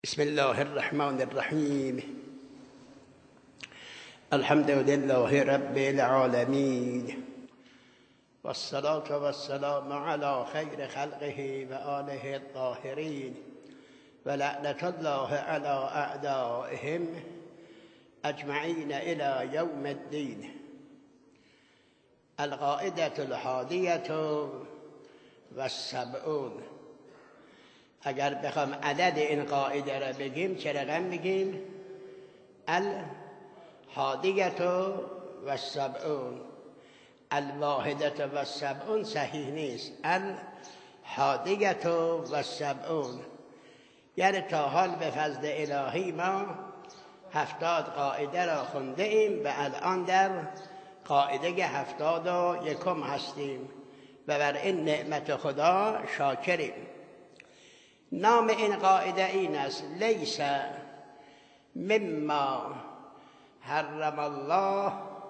بسم الله الرحمن الرحیم. الحمد لله رب العالمین والصلاة والسلام على خیر خلقه و آله الطاهرین و لعنة الله على اعدائهم اجمعین الى یوم الدین. القاعدة الحادیة والسبعون. اگر بخوام عدد این قاعده را بگیم چه رقم بگیم؟ الحادیة والسبعون. الواحدة والسبعون صحیح نیست. الحادیة والسبعون، یعنی تا حال به فضل الهی ما 70 قاعده را خونده ایم و الان در قاعده 71 هستیم و بر این نعمت خدا شاکریم. نام این قاعده این است: لیس مما حرم الله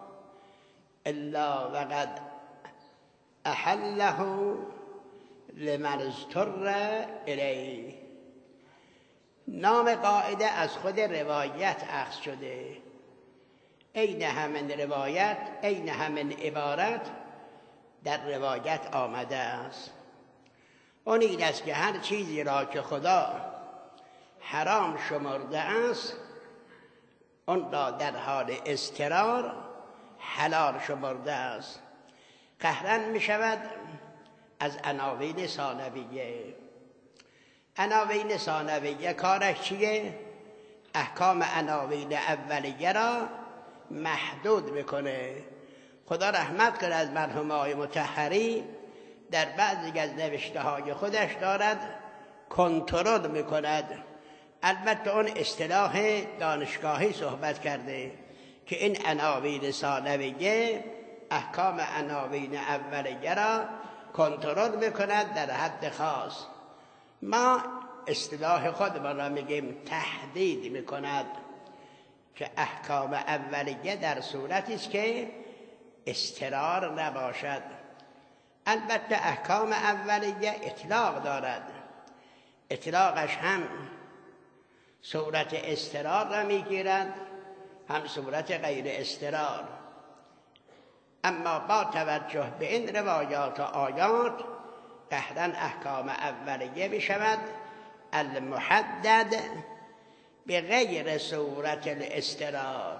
الا وقد احله لمن اضطر الیه. نام قاعده از خود روایت اخذ شده. عین همین روایت، عین همین عبارت در روایت آمده است. اون این است که هر چیزی را که خدا حرام شمرده است اون را در حال اضطرار حلال شمرده است. قهرا می شود از عناوین ثانویه. عناوین ثانویه کارش چیه؟ احکام عناوین اولیه را محدود میکنه. خدا رحمت کنه از مرحوم آقای مطهری، در بعضی از نوشته های خودش دارد کنترل میکند. البته اون اصطلاح دانشگاهی صحبت کرده که این عناوین ثانویه احکام عناوین اولیه را کنترل میکند در حد خاص. ما اصطلاح خودمان را میگیم تحدید میکند که احکام اولیه در صورتی است که اضطرار نباشد. البته احکام اولیه اطلاق دارد. اطلاقش هم صورت اضطرار را میگیرد هم صورت غیر اضطرار. اما با توجه به این روایات و آیات قطعاً احکام اولیه میشود المحدد به غیر صورت الاضطرار.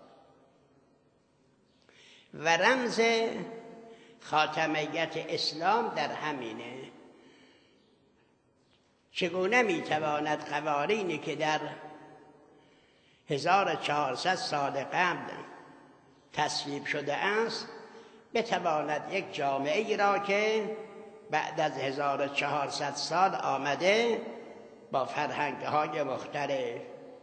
و رمز خاتمیت اسلام در همینه. چگونه میتواند قوانینی که در 1400 سال قبل تصویب شده است بتواند یک جامعه ای را که بعد از 1400 سال آمده با فرهنگ‌های مختلف،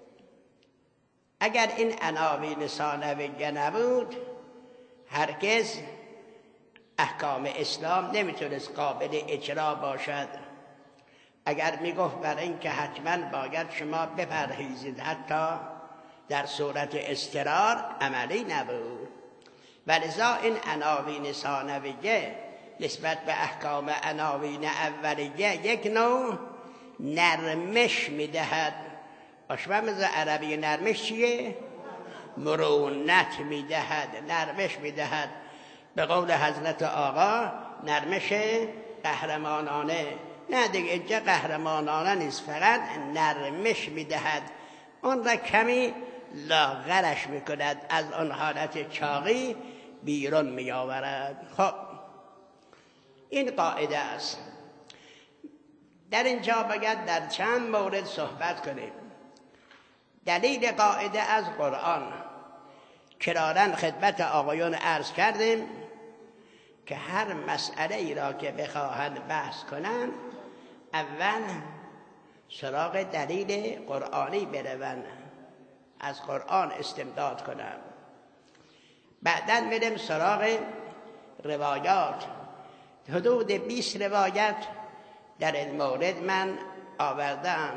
اگر این عناوین ثانویه نبود هرگز احکام اسلام نمیتونست قابل اجرا باشد. اگر میگفت برای این که حتما باید شما بپرهیزید حتی در صورت اضطرار، عملی نبود. ولذا این عناوین ثانویه نسبت به احکام عناوین اولیه یک نوع نرمش میدهد. آشوامز عربی نرمش چیه؟ مرونت میدهد، نرمش میدهد. به قول حضرت آقا نرمش قهرمانانه. نه دیگه اینجا قهرمانانه نیست، فقط نرمش میدهد. اون را کمی لاغرش میکند، از اون حالت چاقی بیرون میآورد. خب این قاعده است. در اینجا باید در چند مورد صحبت کنیم. دلیل قاعده از قرآن کرارن خدمت آقایون عرض کردیم که هر مسئله ای را که بخواهند بحث کنند اول سراغ دلیل قرآنی بروند، از قرآن استمداد کنند. بعداً میریم سراغ روایات. حدود 20 روایت در این مورد من آوردم.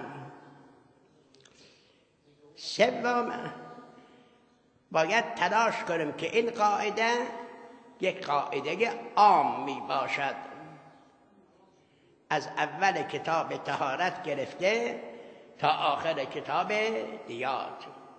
سوم باید تلاش کنیم که این قاعده یک قاعده عام می باشد. از اول کتاب طهارت گرفته تا آخر کتاب دیات.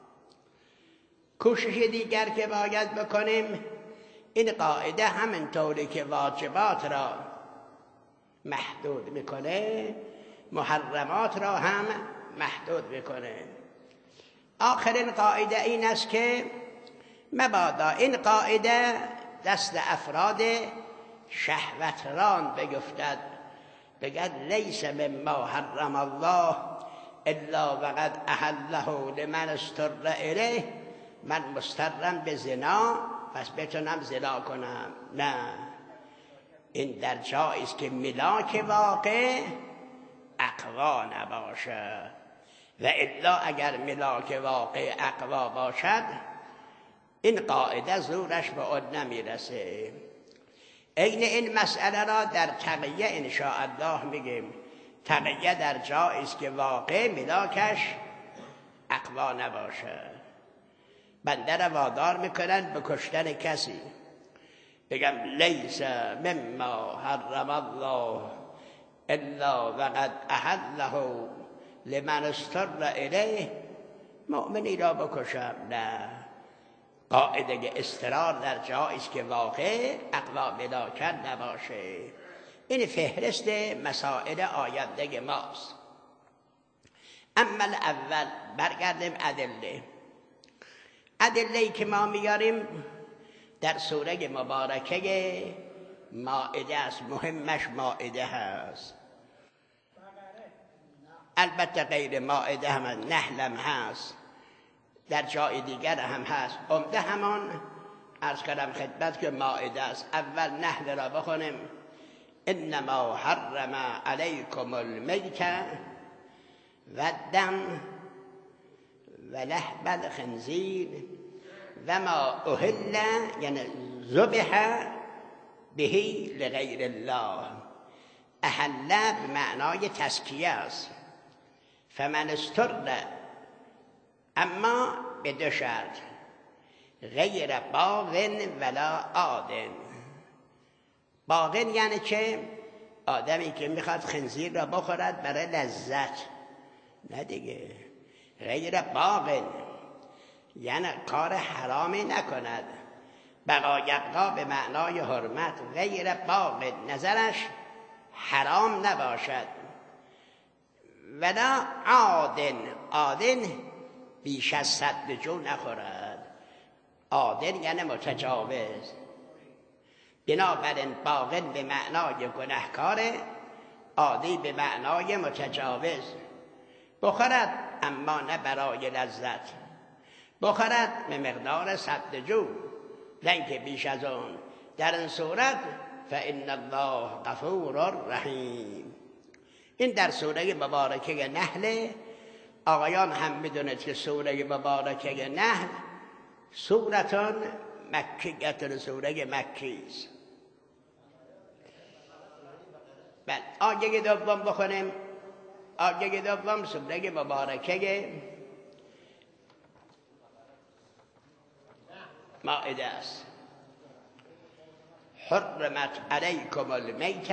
کوشش دیگر که باید بکنیم، این قاعده همینطوری که واجبات را محدود میکنه، محرمات را هم محدود میکنه. آخرین قاعده این است که مبادا این قاعده دست افراد شهوتران بگفتد، بگد لیس مما حرم الله الا وقد احله لمن استر الیه، من مسترم به زنا پس بتونم زنا کنم. نه، این در جایی است که ملاک واقع اقوا نباشد، و الا اگر ملاک واقع اقوا باشد این قاعده زورش به اون نمیرسه. عین این مسئله را در تقیه انشاءالله میگیم. تقیه در جایی است که واقع ملاکش اقوا نباشد. بنده را وادار میکنن به کشتن کسی، بگم لیس مما حرم الله الا وقد احله لمن استر الیه، مؤمنی را بکشم؟ نه، قاعده استرار در جایی است که واقع اقوا ملاکت نباشه. این فهرست مسائل آینده ماست. اما اول برگردیم ادله‌ای که ما میاریم در سوره مبارکه مائده است. مهمش مائده هست، البته غیر مائده هم نحلم هست، در جای دیگر هم هست. عمده همان عرض کردم خدمت که مائده است. اول نحل را بخونیم. انما حرم علیکم المیت و الدم و لحم الخنزیر و ما اهل، یعنی ذبح به لغیر الله. اهل به معنای تزکیه است. فمن استر، اما به دو شرط، غیر باغن ولا عادن. باغن یعنی چه؟ آدمی که میخواد خنزیر را بخورد برای لذت، نه دیگه. غیر باغن یعنی کار حرامی نکند. بقایقا به معنای حرمت. غیر باغن نظرش حرام نباشد. ولا عادن، عادن بیش از 100 جو نخورد. عادن یعنی متجاوز. بنابراین باغن به معنای گنهکاره، عادی به معنای متجاوز. بخورد اما نه برای لذت، بخورد به مقدار 100 جو، نه اینکه بیش از اون. در این صورت فإن الله غفور رحیم. این در سوره مبارکه نحل. آقایان هم میدونید که سوره مبارکه نحل سورتان مکیه، سوره مکی است. بله، آیه دوم بخونیم. آیه دوم سوره مبارکه مائده است. حرمت علیکم المیت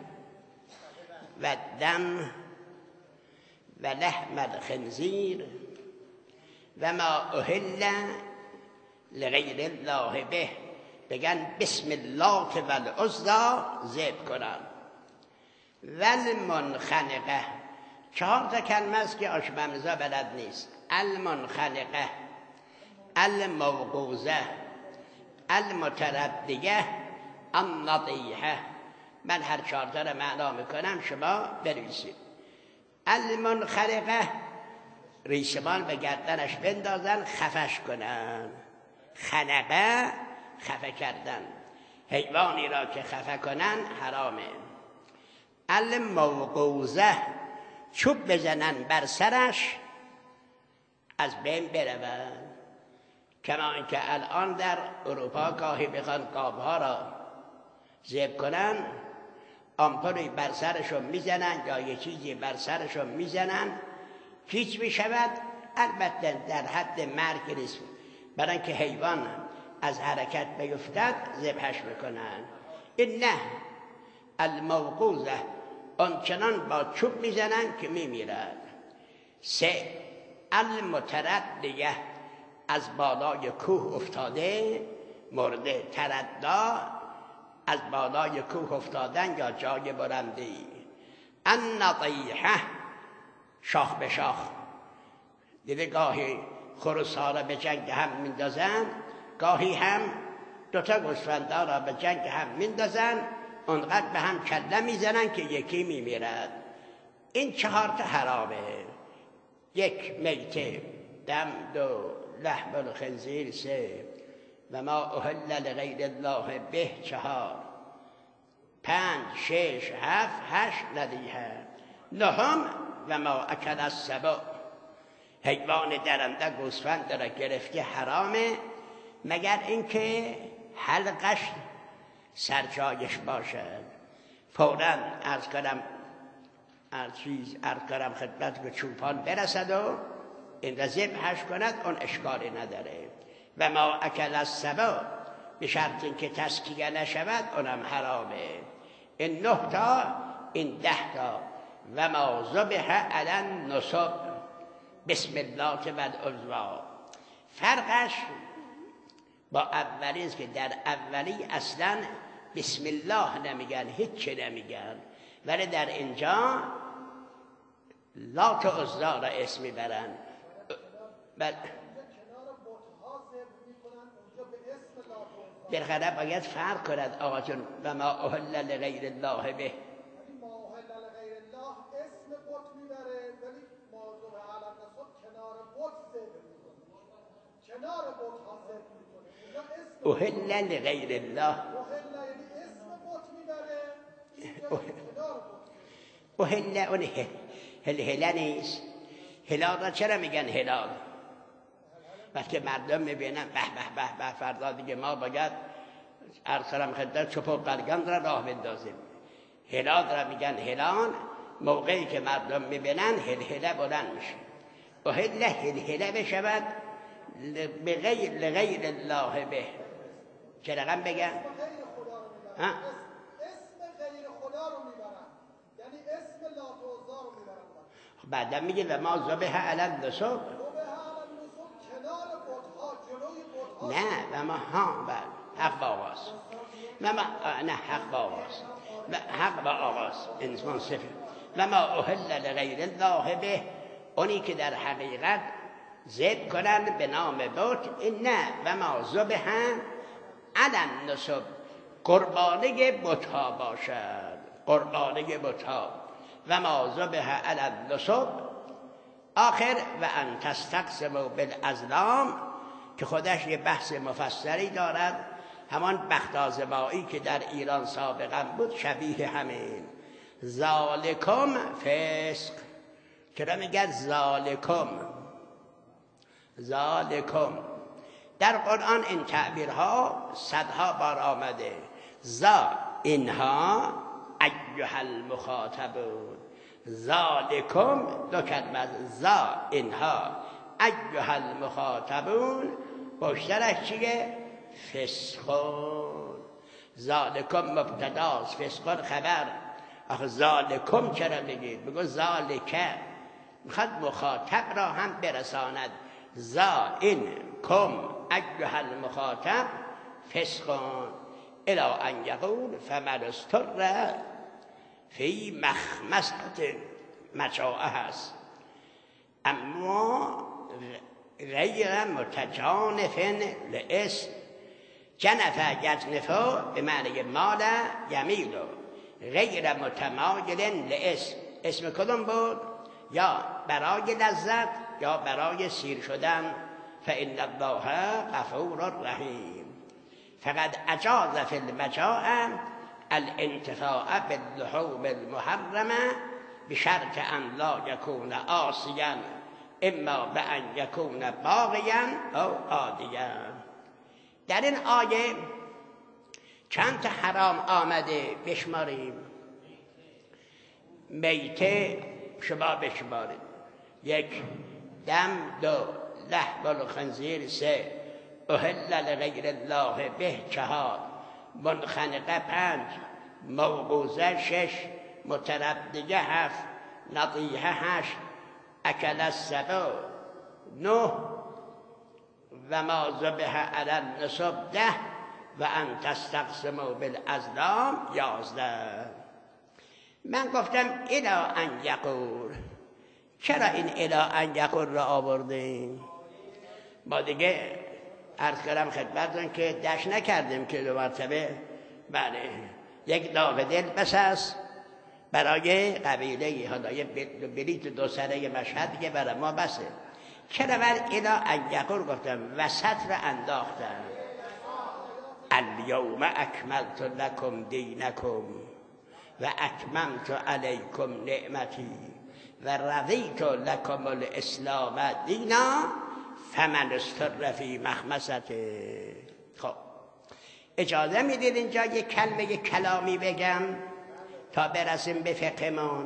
و الدم و لحم الخنزیر و ما اهل لغیر الله به. بگن بسم الله و العزی ذبح کنن. و المنخنقه، 4 تا کلمه است که آشپزا بلد نیست. المنخنقه، الموقوذه، المتردیه، النطیحه. من هر 4 تا را معنا میکنم، شما بنویسید. المنخنقه، ریشمان به گردنش بندازن خفش کنن. خنقه، خفه کردن. حیوانی را که خفه کنن حرامه. الموقوذه، چوب بزنن بر سرش از بین برون. کما اینکه الان در اروپا گاهی بخوان گاوها را ذبح کنن، آمپولی بر سرشون میزنن یا یه چیزی بر شرشون میزنن، هیچ میشود. البته در حد مرگ نیست، برای اینکه حیوان از حرکت بیفتد ذبحش میکنن. این نه، الموقوذه، آنچنان با چوب میزنن که میمیرد. 3 المتردیه از بالای کوه افتاده مرده. ترددا از بالای کوه افتادن یا جای بلندی. النطیحه شاخ به شاخ، دیده گاهی خروس‌ها را به جنگ هم میندازن، گاهی هم دوتا گوسفندها را به جنگ هم میندازن، اونقدر به هم کله میزنن که یکی میمیرد. این 4 تا حرامه. 1 میته، دم 2 لحم الخنزیر 3 و ما اهل لغیر الله به 4 5 6 7 8 ندیه. 9 و ما اکل السبع، حیوان درنده گوسفند را گرفته حرامه مگر اینکه حلقش سرجایش باشد. فوراً عرض کنم خدمت که چوپان برسد و این را ذبحش کند، اون اشکالی نداره. و ما اکل السبع به شرط اینکه تسکیه نشود اونم حرامه. این 9 تا، این 10 تا. و ما ذبح علی النصب بسم الله و العزوا. فرقش با اولی است که در اولی اصلا بسم الله نمیگن، هیچ نمیگن، ولی در اینجا لات و عزی را اسم میبرن. بالاخره باید فرق کند آقا جون. و ما اهل لغیر الله به، اهل لغیر الله. اهل اون هلال نیست. هلال را چرا میگن هلال؟ وقتی مردم میبینن به به به به فردا دیگه ما باید ارسلم خدمت چوب و قلگان را راه بندازیم. هلال را میگن هلال موقعی که مردم میبینن هلهله بلند میشه. اهل هلهله بشود بغیر لغیر الله به. چه رقم بگن؟ اسم غیر خدا رو میبرن، یعنی اسم لات و عزی رو میبرن. بعدا میگه و ما ذبح علی النصب، کنار بت‌ها، جلوی بت‌ها. نه و ما حق با آغاز، نه حق با آغاز، حق با آغاز انسان صفر. و ما اهل لغیر الله به، اونی که در حقیقت ذبح کنند به نام بت، این نه. و ما ذبح علی النصب، قربانی بت‌ها باشد، قربانی بت‌ها. و ما ذبح علی النصب آخر. و ان تستقسموا بالازلام که خودش یه بحث مفصلی دارد. همان بختازمایی که در ایران سابقا بود شبیه همین. ذالکم فسق. چرا میگه ذالکم؟ ذالکم در قرآن این تعبیرها صدها بار آمده. ذا اینها ایها المخاطبون، ذالکم 2 کلمه. ذا اینها ایها المخاطبون پشترش چیه؟ فسقون. ذالکم مبتداست، فسقون خبر. آخه ذالکم چرا بگید؟ بگو ذالکه، میخواد مخاطب را هم برساند. ذا این کم ایها المخاطب فسقون الی ان یقول فمن استر فی مخمصة مچاعه هست، اما غیر متجانف لاسم. جنف یجنف به معنی مال یمیل، غیر متمایل لاسم. اسم کدوم بود؟ یا برای لذت یا برای سیر شدن. فإن الله غفور رحیم. فقد اجاز فی المجاع الانتفاع باللحوم المحرمه بشرط ان لا یکون عاصیا، اما بان یکون باغیا او عادیا. در این آیه چند تا حرام آمده بشماریم. میته شما بشمارید. 1 دم، 2 لحم الخنزیر، 3 اهل لغیر الله به، 4 منخنقه، 5 موقوذه، 6 متردیه، 7 نطیحه، 8 اکل السبع 9 و ما ذبح علی النصب 10 و ان تستقسموا بالازلام 11. من گفتم الی ان یقول، چرا این الی ان یقول را آوردیم؟ ما دیگه عرض کردم خدمتتون که دشت نکردیم که 2 مرتبه بله یک داغ دل بس است برای قبیله، حالا یه بلیت 2 سره مشهد که برای ما بسه. چرا من الی ان یقول گفتم؟ وسط را انداختم. الیوم اکملت لکم دینکم و اتممت علیکم نعمتی و رضیت لکم الاسلام دینا فمن استر فی مخمصته. خب اجازه میدید اینجا یک کلمه کلامی بگم تا برسیم به فقهمون؟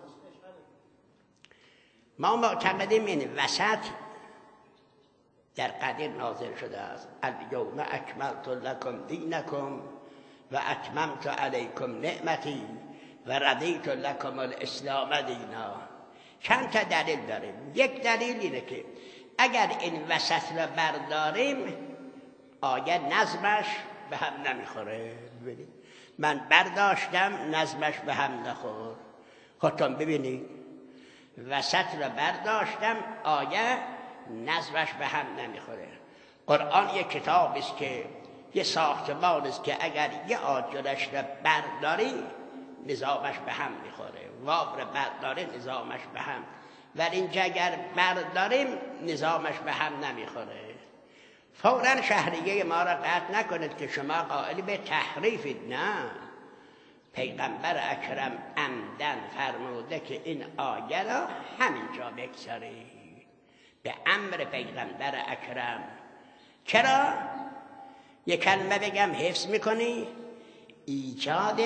ما معتقدیم این وسط در قدیر نازل شده است. الیوم اکملت لکم دینکم و اتممت علیکم نعمتی و رضیت لکم الاسلام دینا. چند تا دلیل داریم. یک دلیل اینه که اگر این وسط را برداریم آیه نظمش به هم نمیخوره. ببینید من برداشتم نظمش به هم نخور. خودتون ببینید وسط را برداشتم آیه نظمش به هم نمیخوره. قرآن یک کتاب است که یه ساختمان است که اگر یه آجرش را برداری نظامش به هم میخوره. واو را برداری نظامش به هم، ولی اینجا اگر برداریم نظامش به هم نمیخوره. فوراً شهریه ما را قطع نکنید که شما قائل به تحریفید. نه، پیغمبر اکرم عمدن فرموده که این آیه را همینجا بگذارید، به امر پیغمبر اکرم. چرا؟ یک کلمه بگم حفظ میکنی؟ ایجاد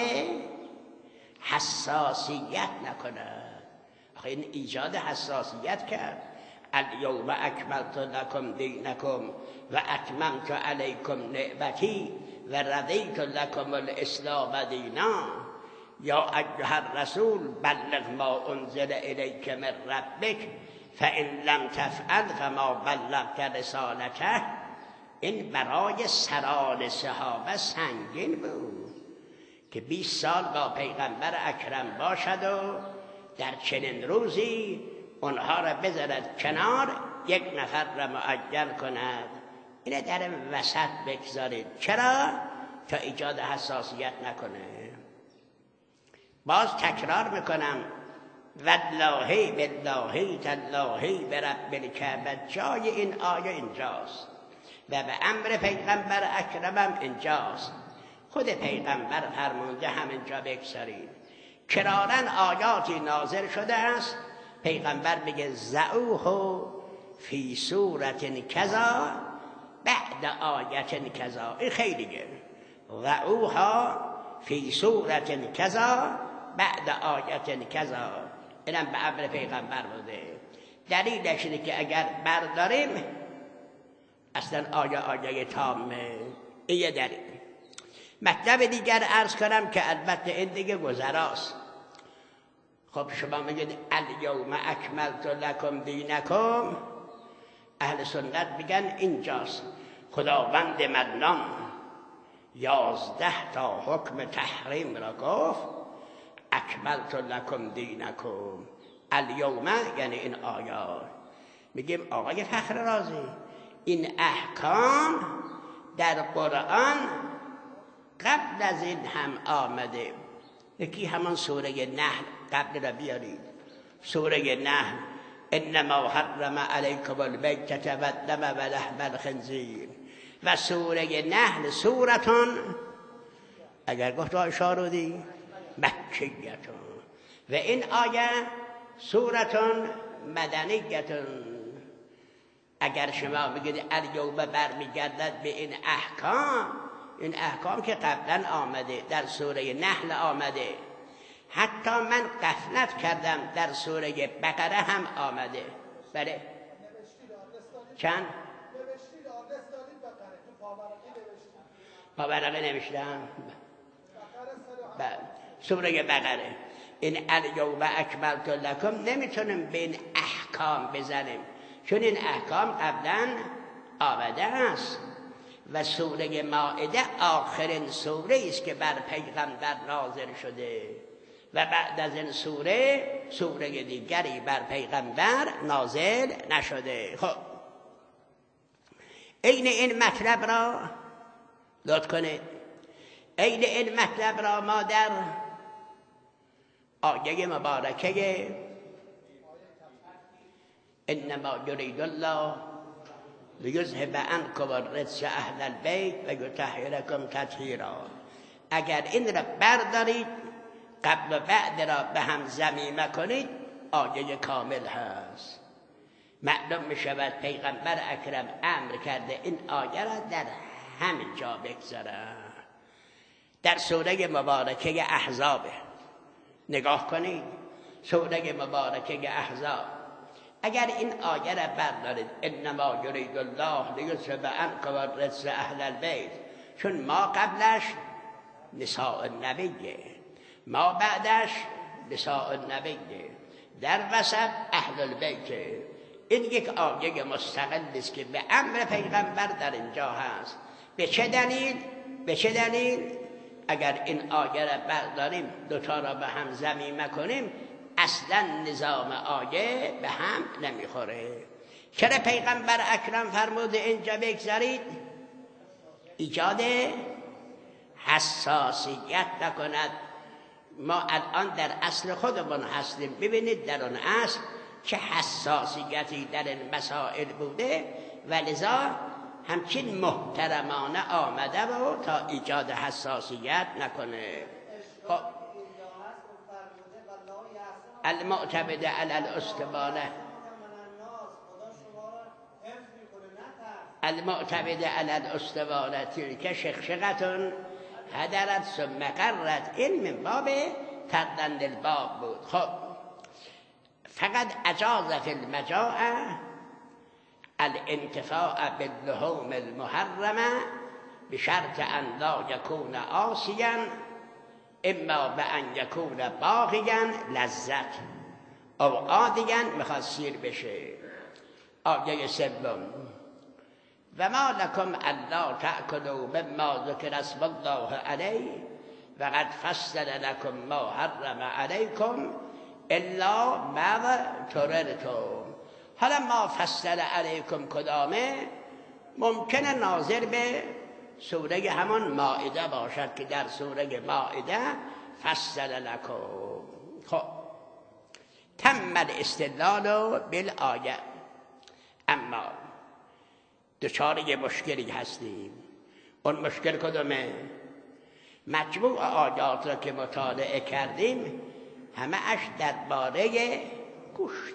حساسیت نکند. آخه این ایجاد حساسیت کرد. الیوم اکملت لکم دینکم و اتممت علیکم نعمتی و رضیت لکم الاسلام دینا. یا ایها الرسول بلغ ما انزل الیک من ربک فان لم تفعل فما بلغت رسالته. این برای سران صحابه سنگین بود که 20 سال با پیغمبر اکرم باشد و در چنین روزی اونها را بذارد کنار، یک نفر را معجل کند. اینه در وسط بگذارید. چرا؟ تا ایجاد حساسیت نکنه. باز تکرار میکنم والله بالله تالله برب الکعبه، جای این آیه اینجاست و به امر پیغمبر اکرمم اینجاست. خود پیغمبر فرمانده همینجا بگذارید. کرارن آیاتی نازل شده است پیغمبر میگه زعوه فی صورت کذا بعد آیت کذا. این خیلیه. زعوها فی صورت کذا بعد آیت کذا. اینم به امر پیغمبر بوده. دلیلش اینه که اگر برداریم اصلا آیه تامه. این یه دلیل. مطلب دیگر عرض کنم که البته این دیگه گذراست. خب شما میگید الیوم اکملت لکم دینکم، اهل سنت میگن اینجاست خداوند منان 11 تا حکم تحریم را گفت. اکملت لکم دینکم الیوم یعنی این آیات. میگیم آقای فخر رازی این احکام در قرآن قبل از این هم آمده. یکی همان سوره نحل قبل را بیارید. سوره نحل انما حرم علیکم المیتة و الدم و لحم الخنزیر. و سوره نحل سورتون اگر گفت آشارودی مکیتون و این آیه سورتون مدنیتون. اگر شما بگید الیوم برمیگردد به این احکام، این احکام که قبلا آمده در سوره نحل آمده، حتی من غفلت کردم در سوره بقره هم آمده. بله چند؟ پاورقه نوشتم سوره بقره. این الیوم اکملت لکم نمیتونیم به این احکام احکام بزنیم، چون این احکام قبلا آمده است و سوره مائده آخرین سوره است که بر پیغمبر نازل شده و بعد از این سوره دیگری بر پیغمبر نازل نشده. خب عین این مطلب را لطف کنید، عین این مطلب را ما در آیه مبارکه انما یرید الله لیذهب عنکم الرجس اهل البیت و یطهرکم تطهیرا، اگر این را بردارید قبل و بعد را به هم ضمیمه کنید، آیه کامل هست. معلوم می شود پیغمبر اکرم امر کرده این آیه را در همین جا بگذارن. در سوره مبارکه احزاب نگاه کنید، سوره مبارکه احزاب اگر این آیه را بردارید انما یرید الله لیذهب عنکم الرجس اهل البیت، چون ما قبلش نساء النبیه، ما بعدش نساء النبیه، در وسط اهل البیت، این یک آیه مستقل است که به امر پیغمبر در اینجا هست. به چه دلیل؟ اگر این آیه را برداریم دوتا را به هم ضمیمه کنیم اصلا نظام آیه به هم نمیخوره. چرا پیغمبر اکرم فرموده اینجا بگذارید؟ ایجاد حساسیت نکند. ما الان در اصل خودمون هستیم، ببینید در اون اصل چه حساسیتی در این مسائل بوده و لذا همچین محترمانه آمده و تا ایجاد حساسیت نکنه. خب المعتمد علی الاستبانه، المعتمد علی الاستبانه تلک شخشقتون هدرت ثم قرت، این من باب تردند الباب بود. خب فقط اجاز فی المجاعه الانتفاع باللحوم المحرمه بشرط ان لا یکون عاصیا اما به ان یکون باغیا لذت او عادیا میخواد سیر بشه. آیه سوم و ما لکم الا تأکلوا مما ذکر اسم الله علیه و قد فصل لکم ما حرم علیکم الا ما اضطررتم. حالا ما فصل علیکم کدامه؟ ممکنه ناظر به سوره همان مائده باشد که در سوره مائده فصل لکم. خب تم الاستدلال بالآیه، اما دچار یه مشکلی هستیم. اون مشکل کدومه؟ مجموع آیات را که مطالعه کردیم همه اش درباره گوشت،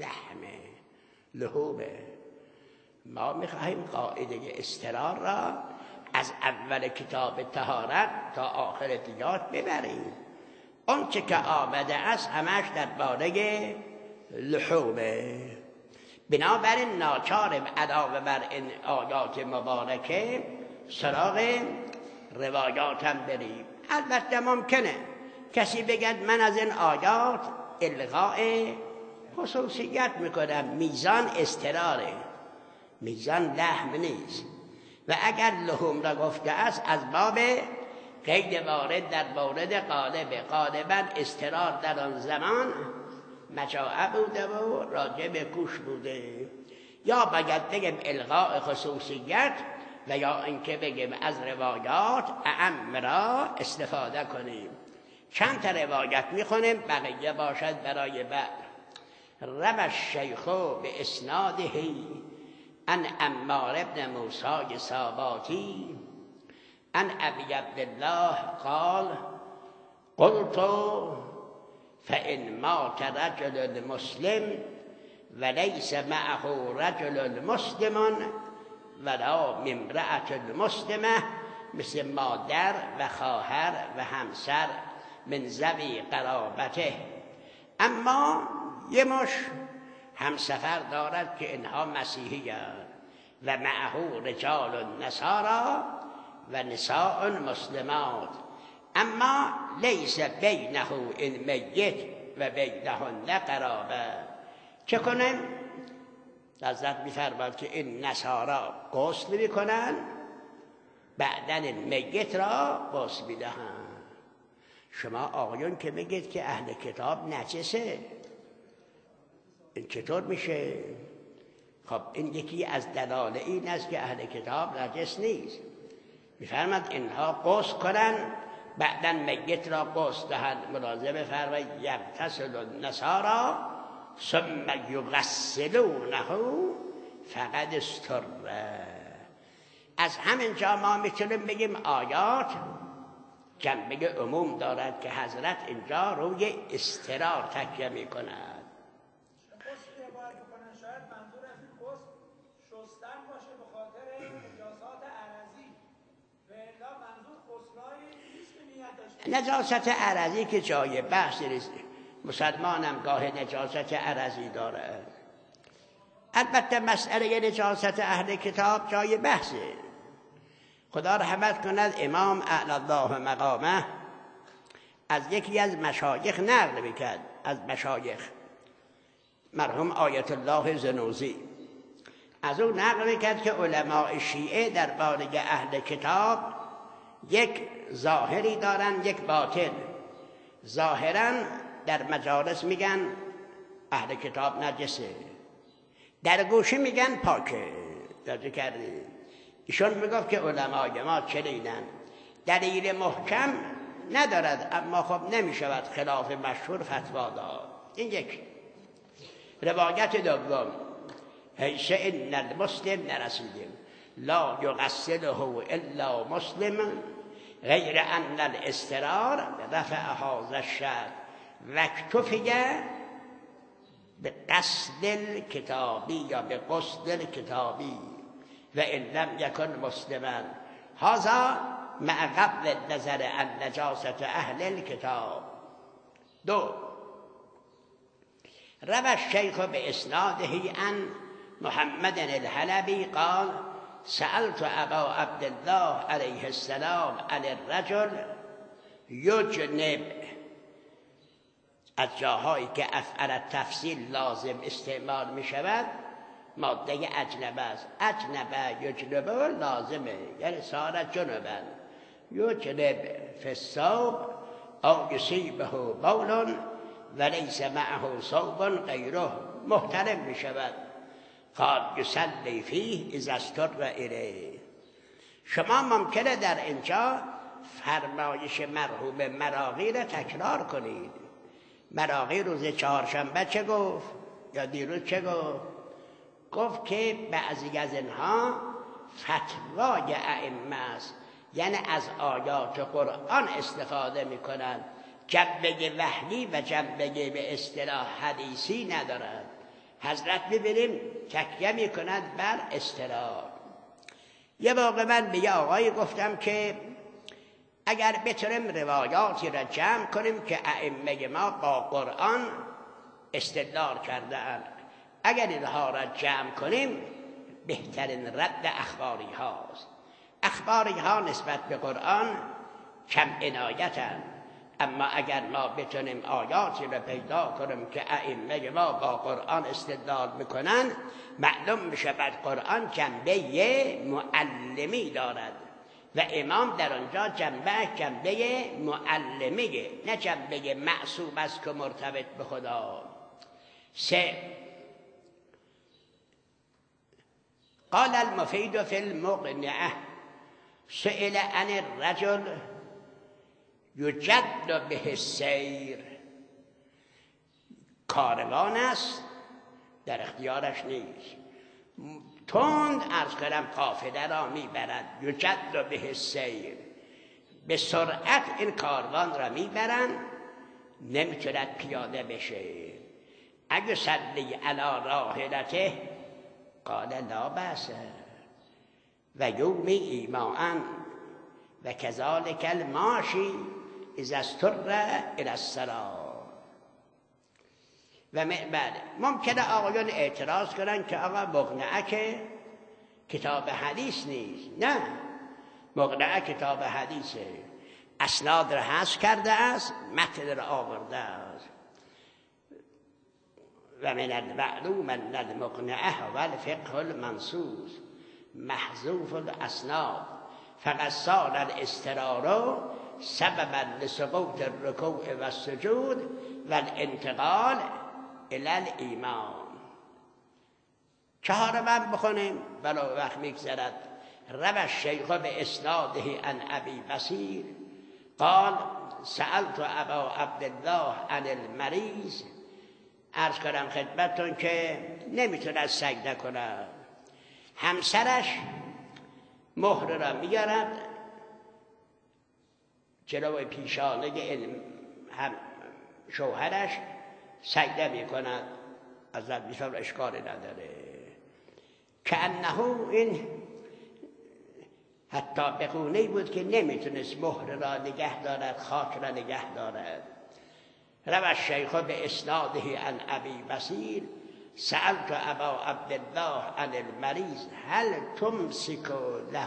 لحومه. ما میخواهیم قاعده استرار را از اول کتاب طهارت تا آخر دیات ببریم. اون چه که آمده است همش درباره لحومه. بنابراین ناچارم علاوه بر این آیات مبارکه سراغ روایاتم بریم. البته ممکنه کسی بگد من از این آیات الغاء خصوصیت میکنم، میزان استراره، میزان لحم نیست. و اگر لحوم را گفته است از باب قید وارد در مورد غالبا استرار در آن زمان مجاعه بوده و راجع به گوش بوده. یا باید بگیم الغاء خصوصیت و یا اینکه بگیم از روایات اعم را استفاده کنیم. چند تا روایت میخونیم، بقیه باشد برای بعد. روى الشیخ به اسناده عن عمار ابن موسی ساباتی عن ابی عبدالله قال قلت فإن مات رجل مسلم وليس معه رجل مسلم ولا امرأة مسلمة مثل مادر و خواهر و همسر من ذوی قرابته، اما یه مش همسفر دارد که اینها مسیحی‌اند و معه رجال نصارا و نساء مسلمات، اما لیس بینه این میت و بینهن قرابه، چه کنیم؟ حضرت می‌فرماید که این نصارا غسل میکنن، بعدن میت را غسل میدهن. شما آقایون که میگید که اهل کتاب نجسه، این چطور میشه؟ خب این یکی از دلایل این است که اهل کتاب نجس نیست. میفرماد اینها غسل کنن، بعدن میت را غسل دهند. ملاحظه بفرمایید یغتسل النصارى ثم یغسلونه فقد استر. از همین جا ما میتونیم بگیم آیات جنبه عموم دارد که حضرت اینجا روی استرار تکیه میکند. نجاست عرضی که جای بحث نیست. مسلمانم گاه نجاست عرضی داره. البته مسئله نجاست اهل کتاب جای بحثه. خدا رحمت کند امام اعلی الله مقامه از یکی از مشایخ نقل میکرد، از مشایخ مرحوم آیت الله زنوزی، از او نقل میکرد که علماء شیعه درباره اهل کتاب یک ظاهری دارن یک باطن. ظاهرا در مجالس میگن اهل کتاب نجسه، در گوشه میگن پاکه. توجه کردید؟ ایشون میگفت که علمای ما چنینن، دلیل محکم ندارد، اما خب نمیشود خلاف مشهور فتوا داد. این یک. روایت دوم، حیث ان المسلم نرسیدیم لا یغسله الا مسلم غیر ان الاسترار رفع هذا الشر واکتفی به قصد الکتابی یا به قصد الکتابی و ان لم یکن مسلما هذا مع قبل النظر عن نجاست اهل الكتاب. دو، روى الشيخ باسناده عن محمد الحلبي قال سألت ابا عبد الله علیه السلام عن الرجل یجنب. از جاهایی که افعل تفصیل لازم استعمال می شود ماده اجنب است. اجنب یجنبه لازمه، یعنی صار جنبا. یجنب فی الثوب او یصیبه بول ولیس معه ثوب غیره، محترم می شود. قال یصلی فیه اذا اضطر الیه. شما ممکنه در اینجا فرمایش مرحوم مراغی را تکرار کنید. مراغی روز چهارشنبه چه گفت؟ یا دیروز چه گفت؟ گفت که بعضی از اینها فتوای ائمه است، یعنی از آیات قرآن استفاده میکنند، جنبه وحی و جنبه به اصطلاح حدیثی ندارد. حضرت ببینیم تکیه میکند بر اصطلاح. یه موقع من به یه آقایی گفتم که اگر بتونیم روایاتی را جمع کنیم که ائمه ما با قرآن استدلال کرده اند، اگر اینها را جمع کنیم بهترین رد اخباری هاست. اخباری ها نسبت به قرآن کم عنایتند، اما اگر ما بتونیم آیاتی را پیدا کنیم که ائمه ما با قرآن استدلال میکنن، معلوم میشه بعد قرآن جنبه معلمی دارد و امام در آنجا جنبه معلمیه، نه جنبه معصوم است که مرتبط به خدا. سه، قال المفید فی المقنعه سئل عن الرجل یجد به السیر. کاروان است، در اختیارش نیست، تند عرض کنم قافله را میبرد. یجد به السیر، به سرعت این کاروان را میبرن، نمیتوند پیاده بشه. اگه صلی علی راحلته قال لا بأس و یومی ایماء و کذالک الماشی اذا اضطر الی الصلاة. و بعد ممکنه آقایان اعتراض کنن که آقا مقنعه که کتاب حدیث نیست. نه، مقنعه کتاب حدیثه، اسناد را حذف کرده است، متن را آورده است. و من المعلوم ان المقنعه و الفقه المنصوص محذوف الاسناد فقد صار الاضطرار سببا لسقوط الرکوع و السجود و الانتقال الى الایمان. چهارم بخونیم ولو وقت میگذرد. روى الشیخ باسناده عن ابی بصیر قال سألت ابا عبدالله عن المریض. عرض کردم خدمتتون که نمیتونه سجده کنه، همسرش مهر را میارد جلوی پیشانه هم شوهرش سجده میکند، از بیشتر اشکالی نداره. که انه این حتی بقونه بود که نمیتونست مهر را نگه دارد، خاک را نگه دارد. روى الشیخ باسناده عن ابی بصیر سألت ابا عبدالله عن المریض هل تمسك له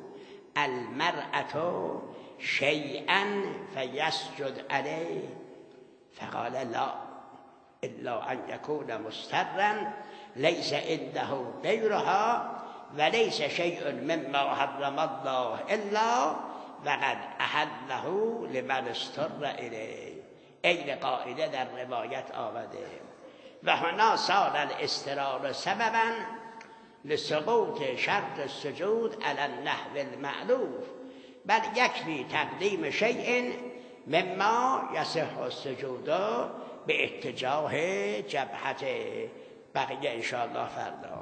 المرأة شیئا فیسجد علیه فقال لا الا ان یکون مضطرا لیس عنده غیرها وليس شيء مما حرم الله الا وقد احله لمن اضطر الیه. این قاعده در روایت آمده. و هنا صار الاضطرار سببا لسقوط شرط السجود على النحو المألوف بل یکفی تقدیم شیء مما یصح السجود به اتجاه جبهته. بقیه انشاءالله فردا.